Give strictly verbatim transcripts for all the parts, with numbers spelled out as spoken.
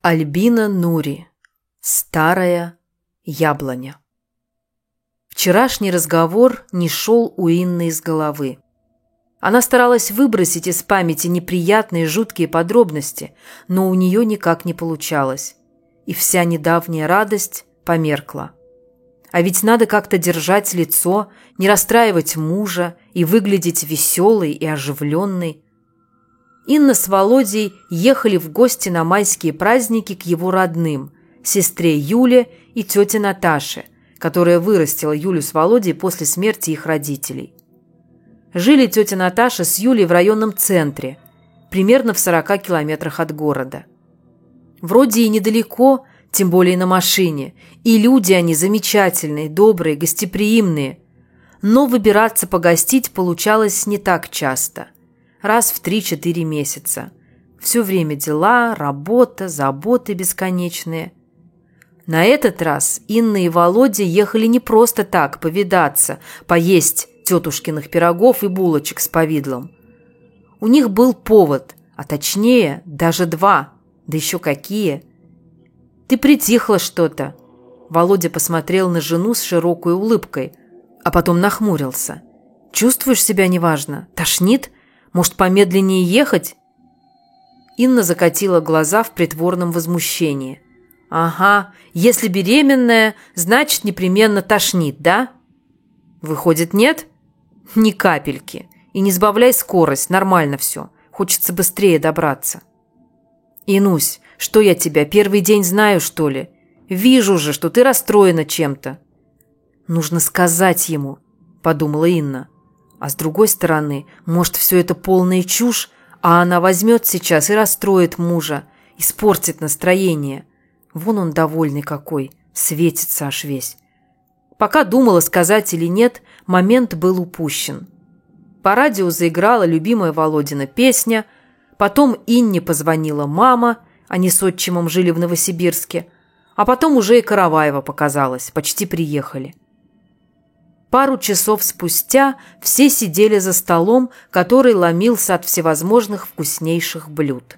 Альбина Нури. Старая яблоня. Вчерашний разговор не шел у Инны из головы. Она старалась выбросить из памяти неприятные жуткие подробности, но у нее никак не получалось. И вся недавняя радость померкла. А ведь надо как-то держать лицо, не расстраивать мужа и выглядеть веселой и оживленной. Инна с Володей ехали в гости на майские праздники к его родным, сестре Юле и тете Наташе, которая вырастила Юлю с Володей после смерти их родителей. Жили тетя Наташа с Юлей в районном центре, примерно в сорока километрах от города. Вроде и недалеко, тем более на машине, и люди они замечательные, добрые, гостеприимные, но выбираться погостить получалось не так часто. Раз в три-четыре месяца. Все время дела, работа, заботы бесконечные. На этот раз Инна и Володя ехали не просто так повидаться, поесть тетушкиных пирогов и булочек с повидлом. У них был повод, а точнее даже два, да еще какие. «Ты притихла что-то», – Володя посмотрел на жену с широкой улыбкой, а потом нахмурился. «Чувствуешь себя неважно? Тошнит? Может, помедленнее ехать?» Инна закатила глаза в притворном возмущении. «Ага, если беременная, значит, непременно тошнит, да?» «Выходит, нет?» «Ни капельки. И не сбавляй скорость, нормально все. Хочется быстрее добраться». «Инусь, что я тебя первый день знаю, что ли? Вижу же, что ты расстроена чем-то». «Нужно сказать ему», – подумала Инна. А с другой стороны, может, все это полная чушь, а она возьмет сейчас и расстроит мужа, испортит настроение. Вон он довольный какой, светится аж весь. Пока думала, сказать или нет, момент был упущен. По радио заиграла любимая Володина песня, потом Инне позвонила мама, они с отчимом жили в Новосибирске, а потом уже и Караваева показалась, почти приехали. Пару часов спустя все сидели за столом, который ломился от всевозможных вкуснейших блюд.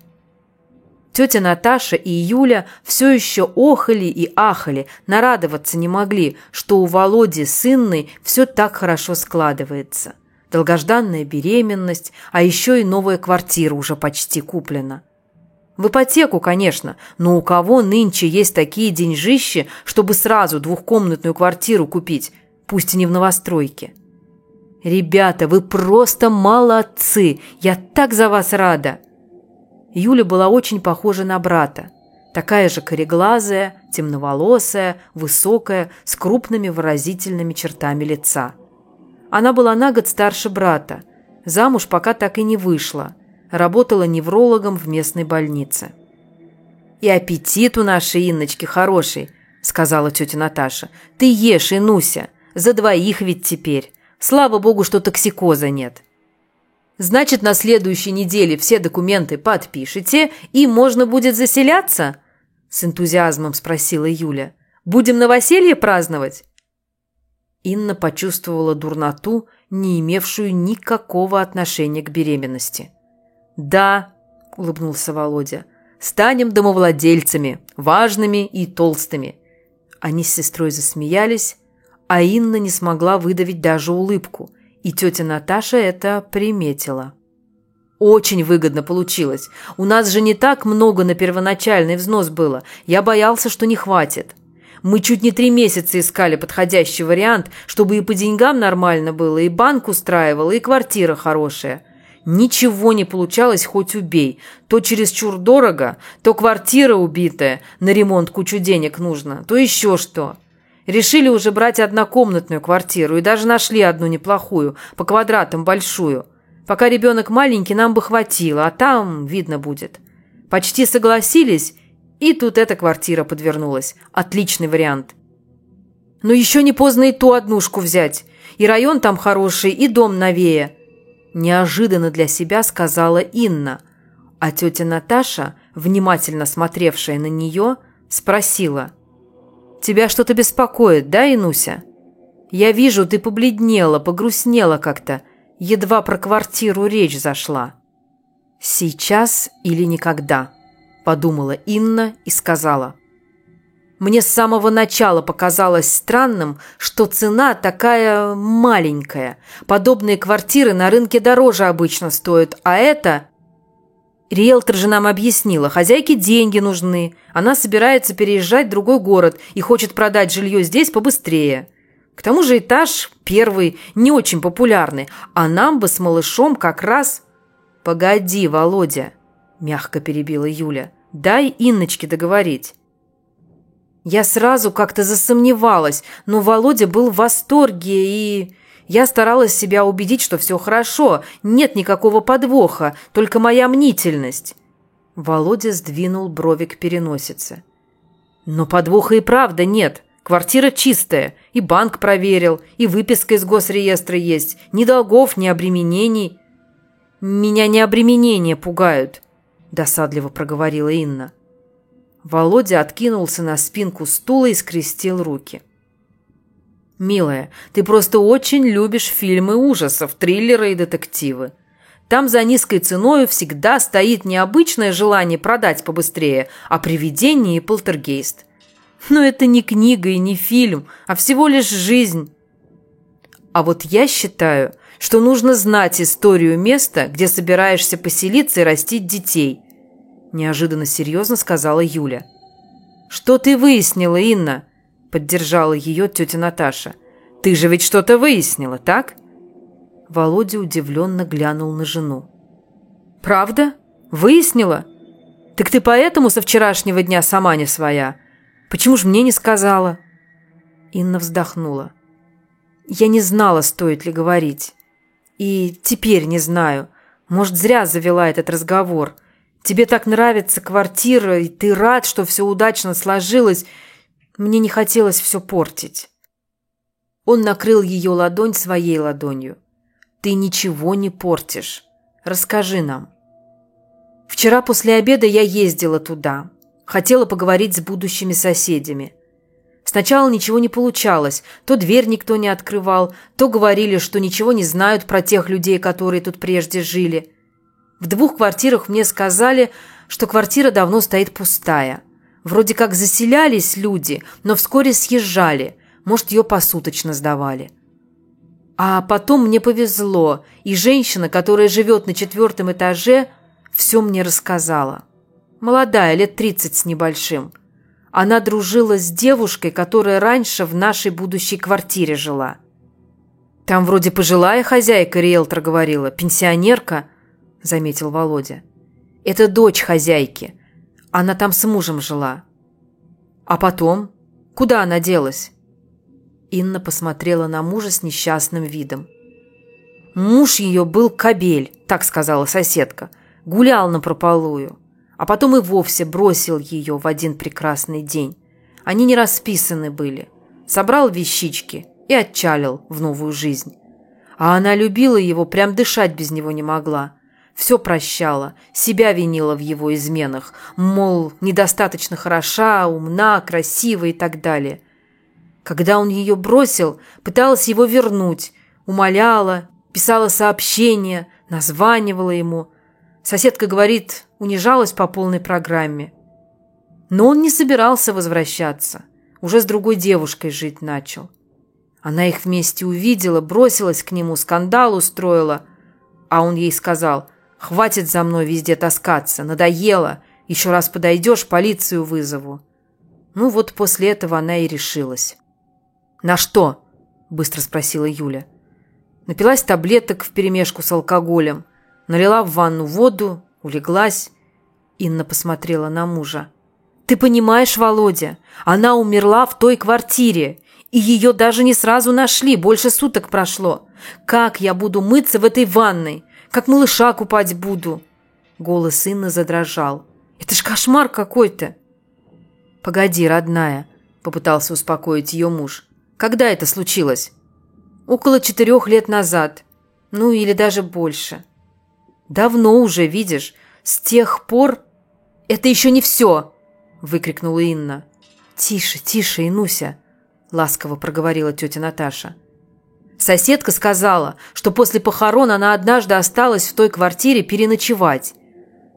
Тетя Наташа и Юля все еще охали и ахали, нарадоваться не могли, что у Володи с Инной все так хорошо складывается. Долгожданная беременность, а еще и новая квартира уже почти куплена. В ипотеку, конечно, но у кого нынче есть такие деньжищи, чтобы сразу двухкомнатную квартиру купить, пусть и не в новостройке? «Ребята, вы просто молодцы! Я так за вас рада!» Юля была очень похожа на брата. Такая же кореглазая, темноволосая, высокая, с крупными выразительными чертами лица. Она была на год старше брата. Замуж пока так и не вышла. Работала неврологом в местной больнице. «И аппетит у нашей Инночки хороший», – сказала тетя Наташа. «Ты ешь, Инуся. За двоих ведь теперь. Слава богу, что токсикоза нет». «Значит, на следующей неделе все документы подпишете, и можно будет заселяться?» – с энтузиазмом спросила Юля. «Будем новоселье праздновать?» Инна почувствовала дурноту, не имевшую никакого отношения к беременности. «Да», – улыбнулся Володя, – «станем домовладельцами, важными и толстыми». Они с сестрой засмеялись, а Инна не смогла выдавить даже улыбку, и тетя Наташа это приметила. «Очень выгодно получилось. У нас же не так много на первоначальный взнос было. Я боялся, что не хватит. Мы чуть не три месяца искали подходящий вариант, чтобы и по деньгам нормально было, и банк устраивал, и квартира хорошая. Ничего не получалось, хоть убей. То чересчур дорого, то квартира убитая, на ремонт кучу денег нужно, то еще что. Решили уже брать однокомнатную квартиру и даже нашли одну неплохую, по квадратам большую. Пока ребенок маленький, нам бы хватило, а там видно будет. Почти согласились, и тут эта квартира подвернулась. Отличный вариант. Но еще не поздно и ту однушку взять. И район там хороший, и дом новее. Неожиданно для себя сказала Инна, а тетя Наташа, внимательно смотревшая на нее, спросила: «Тебя что-то беспокоит, да, Инуся? Я вижу, ты побледнела, погрустнела как-то, едва про квартиру речь зашла». «Сейчас или никогда», – подумала Инна и сказала: «Мне с самого начала показалось странным, что цена такая маленькая. Подобные квартиры на рынке дороже обычно стоят, а это...» Риэлтор же нам объяснила, хозяйке деньги нужны. Она собирается переезжать в другой город и хочет продать жилье здесь побыстрее. К тому же этаж первый не очень популярный, а нам бы с малышом как раз... «Погоди, Володя», – мягко перебила Юля, – «дай Инночке договорить». Я сразу как-то засомневалась, но Володя был в восторге, и... Я старалась себя убедить, что все хорошо, нет никакого подвоха, только моя мнительность. Володя сдвинул брови к переносице. Но подвоха и правда нет. Квартира чистая, и банк проверил, и выписка из госреестра есть. Ни долгов, ни обременений. Меня не обременения пугают, досадливо проговорила Инна. Володя откинулся на спинку стула и скрестил руки. «Милая, ты просто очень любишь фильмы ужасов, триллеры и детективы. Там за низкой ценой всегда стоит не обычное желание продать побыстрее, а привидение и полтергейст. Но это не книга и не фильм, а всего лишь жизнь. А вот я считаю, что нужно знать историю места, где собираешься поселиться и растить детей», – неожиданно серьезно сказала Юля. «Что ты выяснила, Инна?» – поддержала ее тетя Наташа. «Ты же ведь что-то выяснила, так?» Володя удивленно глянул на жену. «Правда? Выяснила? Так ты поэтому со вчерашнего дня сама не своя? Почему же мне не сказала?» Инна вздохнула. «Я не знала, стоит ли говорить. И теперь не знаю. Может, зря завела этот разговор. Тебе так нравится квартира, и ты рад, что все удачно сложилось. Мне не хотелось все портить». Он накрыл ее ладонь своей ладонью. «Ты ничего не портишь. Расскажи нам». «Вчера после обеда я ездила туда. Хотела поговорить с будущими соседями. Сначала ничего не получалось. То дверь никто не открывал, то говорили, что ничего не знают про тех людей, которые тут прежде жили. В двух квартирах мне сказали, что квартира давно стоит пустая. Вроде как заселялись люди, но вскоре съезжали. Может, ее посуточно сдавали. А потом мне повезло, и женщина, которая живет на четвертом этаже, все мне рассказала. Молодая, лет тридцать с небольшим. Она дружила с девушкой, которая раньше в нашей будущей квартире жила. Там вроде пожилая хозяйка, риэлтор говорила, пенсионерка, заметил Володя. Это дочь хозяйки. Она там с мужем жила. А потом? Куда она делась? Инна посмотрела на мужа с несчастным видом. Муж ее был кобель, так сказала соседка. Гулял напропалую. А потом и вовсе бросил ее в один прекрасный день. Они не расписаны были. Собрал вещички и отчалил в новую жизнь. А она любила его, прям дышать без него не могла. Все прощала, себя винила в его изменах, мол, недостаточно хороша, умна, красива и так далее. Когда он ее бросил, пыталась его вернуть, умоляла, писала сообщения, названивала ему. Соседка говорит, унижалась по полной программе. Но он не собирался возвращаться, уже с другой девушкой жить начал. Она их вместе увидела, бросилась к нему, скандал устроила, а он ей сказал: «Хватит за мной везде таскаться, надоело, еще раз подойдешь, полицию вызову». Ну вот после этого она и решилась. «На что?» – быстро спросила Юля. Напилась таблеток вперемешку с алкоголем, налила в ванну воду, улеглась. Инна посмотрела на мужа. «Ты понимаешь, Володя, она умерла в той квартире, и ее даже не сразу нашли, больше суток прошло. Как я буду мыться в этой ванной? Как малыша купать буду?» Голос Инны задрожал. «Это ж кошмар какой-то!» «Погоди, родная», – попытался успокоить ее муж. «Когда это случилось?» «Около четырех лет назад. Ну, или даже больше». «Давно уже, видишь. С тех пор...» «Это еще не все!» – выкрикнула Инна. «Тише, тише, Инуся», – ласково проговорила тетя Наташа. Соседка сказала, что после похорон она однажды осталась в той квартире переночевать.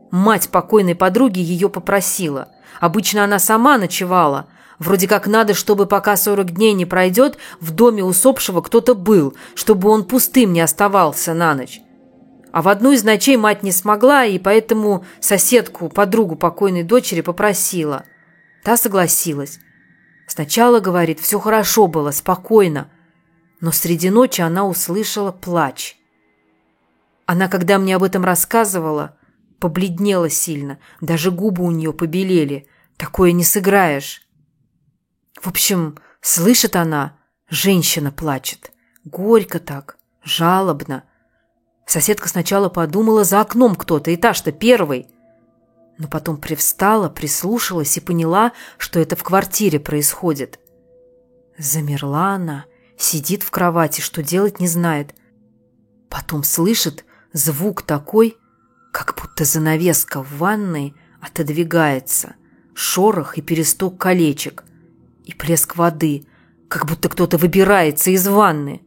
Мать покойной подруги ее попросила. Обычно она сама ночевала. Вроде как надо, чтобы пока сорок дней не пройдет, в доме усопшего кто-то был, чтобы он пустым не оставался на ночь. А в одну из ночей мать не смогла, и поэтому соседку, подругу покойной дочери попросила. Та согласилась. Сначала, говорит, все хорошо было, спокойно. Но среди ночи она услышала плач. Она, когда мне об этом рассказывала, побледнела сильно, даже губы у нее побелели. Такое не сыграешь. В общем, слышит она, женщина плачет. Горько так, жалобно. Соседка сначала подумала, за окном кто-то, этаж-то первый. Но потом привстала, прислушалась и поняла, что это в квартире происходит. Замерла она, сидит в кровати, что делать не знает. Потом слышит звук такой, как будто занавеска в ванной отодвигается, шорох и перестук колечек, и плеск воды, как будто кто-то выбирается из ванны.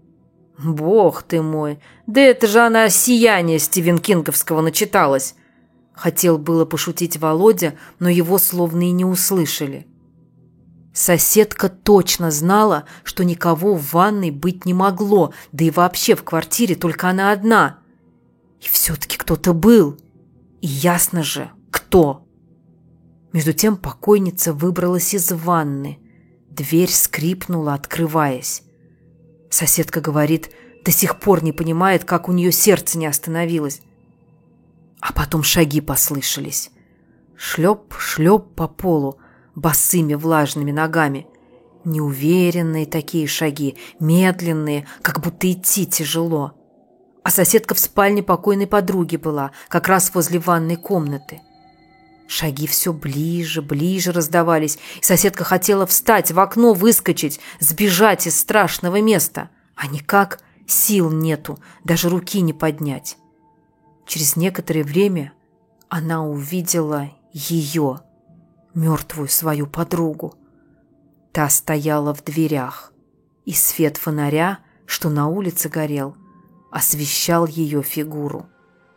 Бог ты мой, да это же она «Сияние» Стивен Кинговского начиталась. Хотел было пошутить Володя, но его словно и не услышали. Соседка точно знала, что никого в ванной быть не могло, да и вообще в квартире только она одна. И все-таки кто-то был. И ясно же, кто. Между тем покойница выбралась из ванны. Дверь скрипнула, открываясь. Соседка говорит, до сих пор не понимает, как у нее сердце не остановилось. А потом шаги послышались. Шлеп, шлеп по полу, босыми влажными ногами. Неуверенные такие шаги, медленные, как будто идти тяжело. А соседка в спальне покойной подруги была, как раз возле ванной комнаты. Шаги все ближе, ближе раздавались, и соседка хотела встать, в окно выскочить, сбежать из страшного места. А никак, сил нету, даже руки не поднять. Через некоторое время она увидела ее, мертвую свою подругу. Та стояла в дверях, и свет фонаря, что на улице горел, освещал ее фигуру.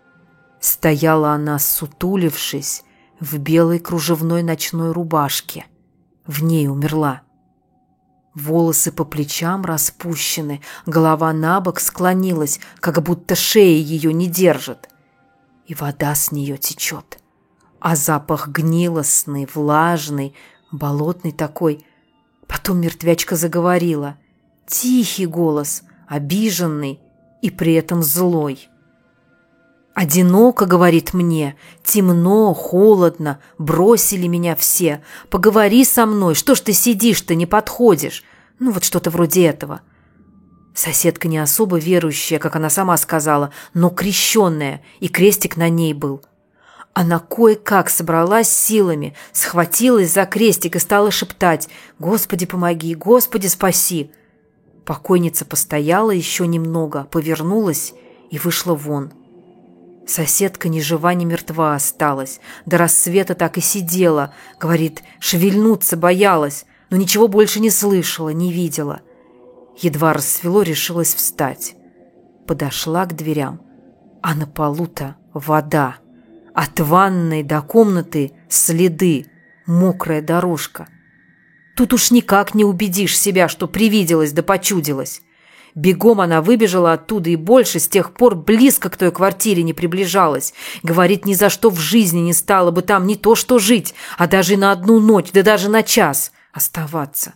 Стояла она, сутулившись, в белой кружевной ночной рубашке. В ней умерла. Волосы по плечам распущены, голова набок склонилась, как будто шея ее не держит. И вода с нее течет. А запах гнилостный, влажный, болотный такой. Потом мертвячка заговорила. Тихий голос, обиженный и при этом злой. «Одиноко, — говорит мне, — темно, холодно, бросили меня все. Поговори со мной, что ж ты сидишь-то, не подходишь?» Ну, вот что-то вроде этого. Соседка не особо верующая, как она сама сказала, но крещенная, и крестик на ней был. Она кое-как собралась силами, схватилась за крестик и стала шептать: «Господи, помоги! Господи, спаси!» Покойница постояла еще немного, повернулась и вышла вон. Соседка ни жива, ни мертва осталась. До рассвета так и сидела. Говорит, шевельнуться боялась, но ничего больше не слышала, не видела. Едва рассвело, решилась встать. Подошла к дверям, а на полу-то вода. От ванной до комнаты следы, мокрая дорожка. Тут уж никак не убедишь себя, что привиделась да почудилась. Бегом она выбежала оттуда и больше с тех пор близко к той квартире не приближалась. Говорит, ни за что в жизни не стала бы там не то что жить, а даже на одну ночь, да даже на час оставаться.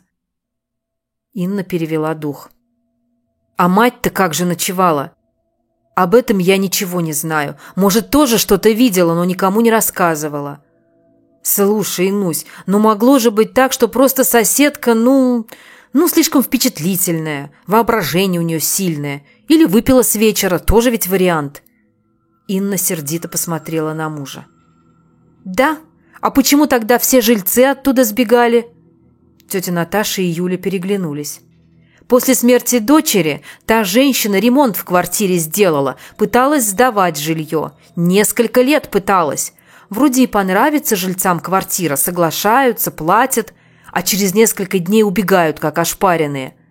Инна перевела дух. А мать-то как же ночевала? Об этом я ничего не знаю. Может, тоже что-то видела, но никому не рассказывала. Слушай, Инусь, ну могло же быть так, что просто соседка, ну... Ну, слишком впечатлительная, воображение у нее сильное. Или выпила с вечера, тоже ведь вариант. Инна сердито посмотрела на мужа. Да? А почему тогда все жильцы оттуда сбегали? Тетя Наташа и Юля переглянулись. После смерти дочери та женщина ремонт в квартире сделала, пыталась сдавать жилье. Несколько лет пыталась. Вроде и понравится жильцам квартира, соглашаются, платят, а через несколько дней убегают, как ошпаренные.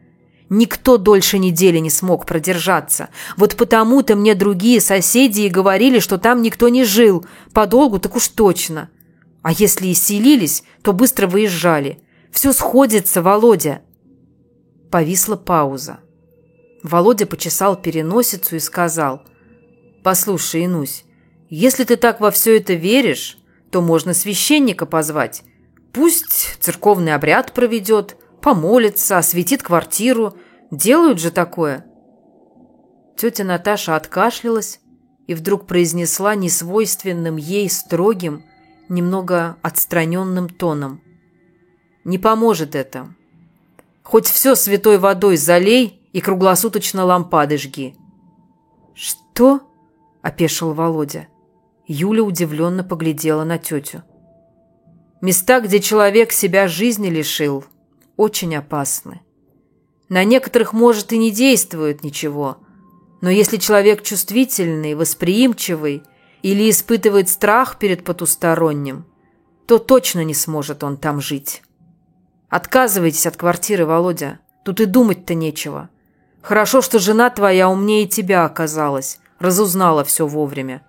Никто дольше недели не смог продержаться. Вот потому-то мне другие соседи и говорили, что там никто не жил. Подолгу так уж точно. А если и селились, то быстро выезжали. Все сходится, Володя». Повисла пауза. Володя почесал переносицу и сказал: «Послушай, Инусь, если ты так во все это веришь, то можно священника позвать. Пусть церковный обряд проведет, помолится, осветит квартиру. Делают же такое». Тетя Наташа откашлялась и вдруг произнесла несвойственным ей строгим, немного отстраненным тоном: «Не поможет это. Хоть все святой водой залей и круглосуточно лампады жги». «Что?» – опешил Володя. Юля удивленно поглядела на тетю. «Места, где человек себя жизни лишил, очень опасны. На некоторых, может, и не действует ничего, но если человек чувствительный, восприимчивый или испытывает страх перед потусторонним, то точно не сможет он там жить. Отказывайтесь от квартиры, Володя, тут и думать-то нечего. Хорошо, что жена твоя умнее тебя оказалась, разузнала все вовремя».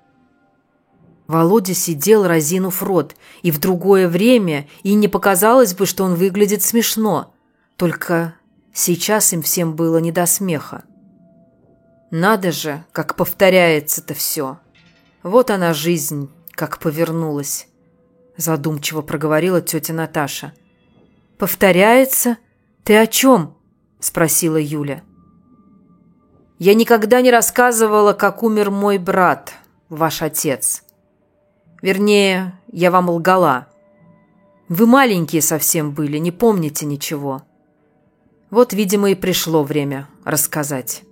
Володя сидел, разинув рот, и в другое время и не показалось бы, что он выглядит смешно. Только сейчас им всем было не до смеха. Надо же, как повторяется-то все. Вот она жизнь, как повернулась, задумчиво проговорила тетя Наташа. «Повторяется? Ты о чем?» – спросила Юля. «Я никогда не рассказывала, как умер мой брат, ваш отец. Вернее, я вам лгала. Вы маленькие совсем были, не помните ничего. Вот, видимо, и пришло время рассказать.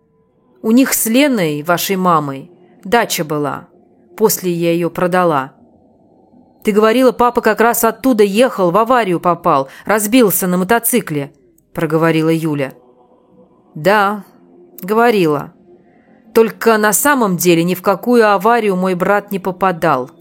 У них с Леной, вашей мамой, дача была. После я ее продала. Ты говорила, папа как раз оттуда ехал, в аварию попал, разбился на мотоцикле», – проговорила Юля. «Да, говорила. Только на самом деле ни в какую аварию мой брат не попадал.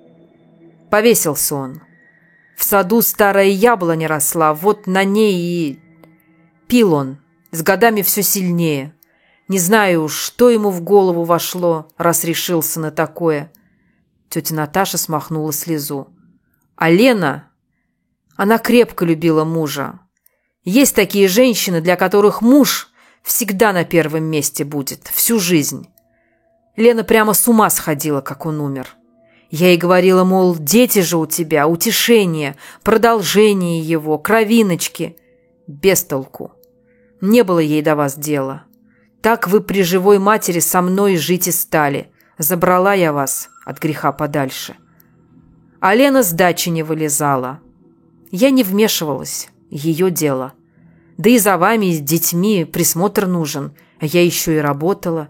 Повесился он. В саду старая яблоня росла, вот на ней и... Пил он, с годами все сильнее. Не знаю уж, что ему в голову вошло, раз решился на такое». Тетя Наташа смахнула слезу. «А Лена, она крепко любила мужа. Есть такие женщины, для которых муж всегда на первом месте будет, всю жизнь. Лена прямо с ума сходила, как он умер. Я ей говорила, мол, дети же у тебя, утешение, продолжение его, кровиночки. Без толку. Не было ей до вас дела. Так вы при живой матери со мной жить и стали. Забрала я вас от греха подальше. А Лена с дачи не вылезала. Я не вмешивалась, ее дело. Да и за вами, с детьми, присмотр нужен, а я еще и работала.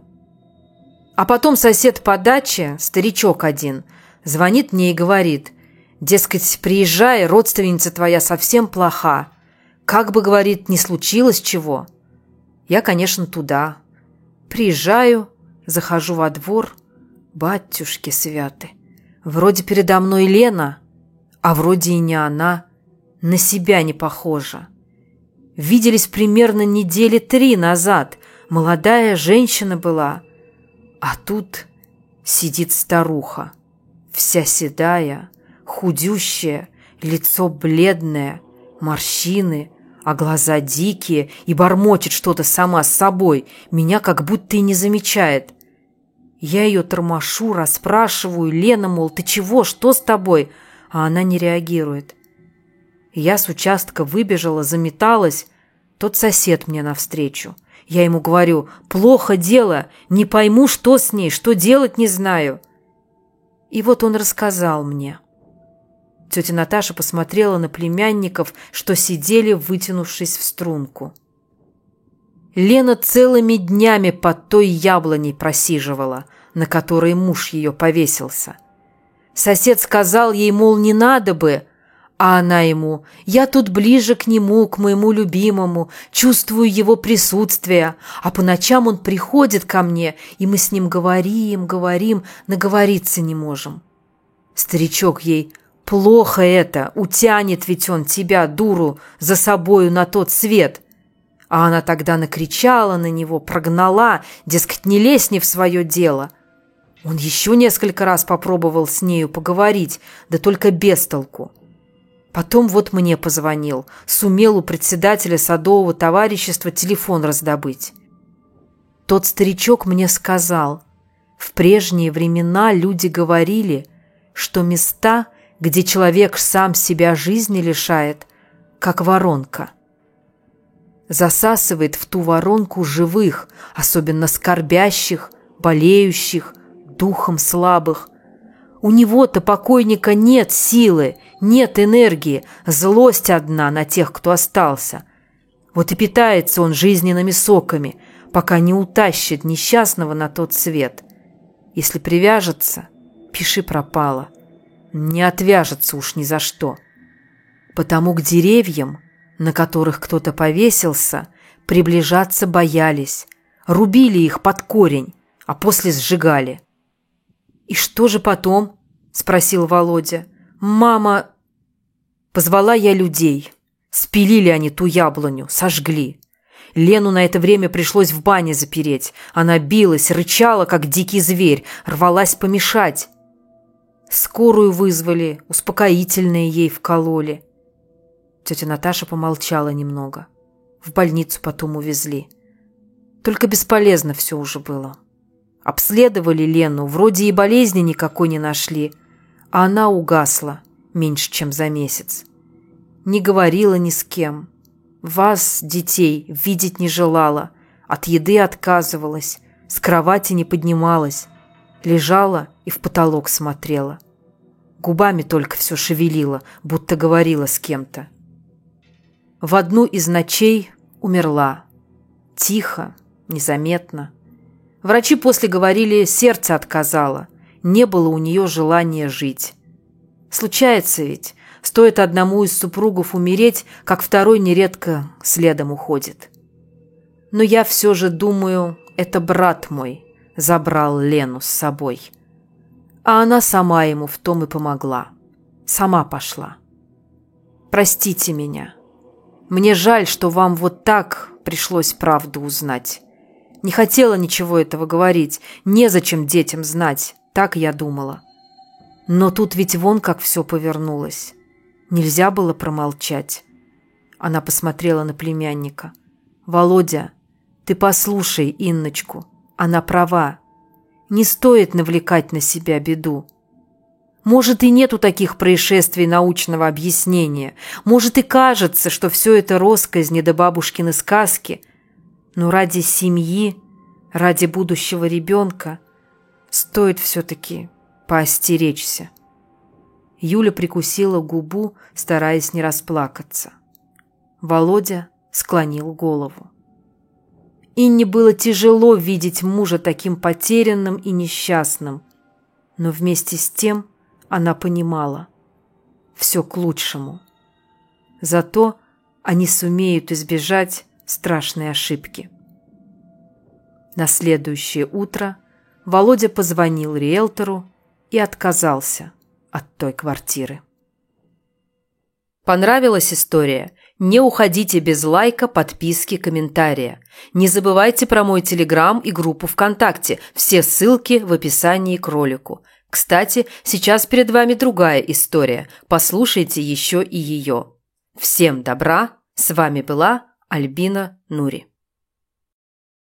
А потом сосед по даче, старичок один, звонит мне и говорит, дескать, приезжай, родственница твоя совсем плоха. Как бы, говорит, не случилось чего. Я, конечно, туда. Приезжаю, захожу во двор. Батюшки святы. Вроде передо мной Лена, а вроде и не она. На себя не похожа. Виделись примерно недели три назад. Молодая женщина была. А тут сидит старуха. Вся седая, худющая, лицо бледное, морщины, а глаза дикие, и бормочет что-то сама с собой. Меня как будто и не замечает. Я ее тормошу, расспрашиваю. Лена, мол, ты чего, что с тобой? А она не реагирует. Я с участка выбежала, заметалась. Тот сосед мне навстречу. Я ему говорю, плохо дело, не пойму, что с ней, что делать не знаю. И вот он рассказал мне. Тетя Наташа посмотрела на племянников, что сидели, вытянувшись в струнку. Лена целыми днями под той яблоней просиживала, на которой муж ее повесился. Сосед сказал ей, мол, не надо бы, а она ему, я тут ближе к нему, к моему любимому, чувствую его присутствие, а по ночам он приходит ко мне, и мы с ним говорим, говорим, наговориться не можем. Старичок ей, плохо это, утянет ведь он тебя, дуру, за собою на тот свет. А она тогда накричала на него, прогнала, дескать, не лезь не в свое дело. Он еще несколько раз попробовал с нею поговорить, да только без толку. Потом вот мне позвонил, сумел у председателя садового товарищества телефон раздобыть. Тот старичок мне сказал, в прежние времена люди говорили, что места, где человек сам себя жизни лишает, как воронка. Засасывает в ту воронку живых, особенно скорбящих, болеющих, духом слабых. У него-то, покойника, нет силы, нет энергии, злость одна на тех, кто остался. Вот и питается он жизненными соками, пока не утащит несчастного на тот свет. Если привяжется, пиши пропало. Не отвяжется уж ни за что. Потому к деревьям, на которых кто-то повесился, приближаться боялись, рубили их под корень, а после сжигали. «И что же потом?» – спросил Володя. «Мама...» Позвала я людей. Спилили они ту яблоню, сожгли. Лену на это время пришлось в бане запереть. Она билась, рычала, как дикий зверь, рвалась помешать. Скорую вызвали, успокоительные ей вкололи. Тетя Наташа помолчала немного. В больницу потом увезли. Только бесполезно все уже было. Обследовали Лену, вроде и болезни никакой не нашли, а она угасла меньше, чем за месяц. Не говорила ни с кем. Вас, детей, видеть не желала, от еды отказывалась, с кровати не поднималась, лежала и в потолок смотрела. Губами только все шевелила, будто говорила с кем-то. В одну из ночей умерла. Тихо, незаметно. Врачи после говорили, сердце отказало. Не было у нее желания жить. Случается ведь, стоит одному из супругов умереть, как второй нередко следом уходит. Но я все же думаю, это брат мой забрал Лену с собой. А она сама ему в том и помогла. Сама пошла. Простите меня. Мне жаль, что вам вот так пришлось правду узнать. Не хотела ничего этого говорить, незачем детям знать, так я думала. Но тут ведь вон как все повернулось. Нельзя было промолчать. Она посмотрела на племянника. «Володя, ты послушай Инночку, она права. Не стоит навлекать на себя беду. Может, и нету таких происшествий научного объяснения. Может, и кажется, что все это россказни да бабушкины сказки. Но ради семьи, ради будущего ребенка стоит все-таки поостеречься». Юля прикусила губу, стараясь не расплакаться. Володя склонил голову. Инне было тяжело видеть мужа таким потерянным и несчастным, но вместе с тем она понимала – все к лучшему. Зато они сумеют избежать страшной ошибки. На следующее утро Володя позвонил риэлтору и отказался от той квартиры. Понравилась история? Не уходите без лайка, подписки, комментария. Не забывайте про мой телеграм и группу ВКонтакте. Все ссылки в описании к ролику. Кстати, сейчас перед вами другая история. Послушайте еще и ее. Всем добра. С вами была Альбина Нури.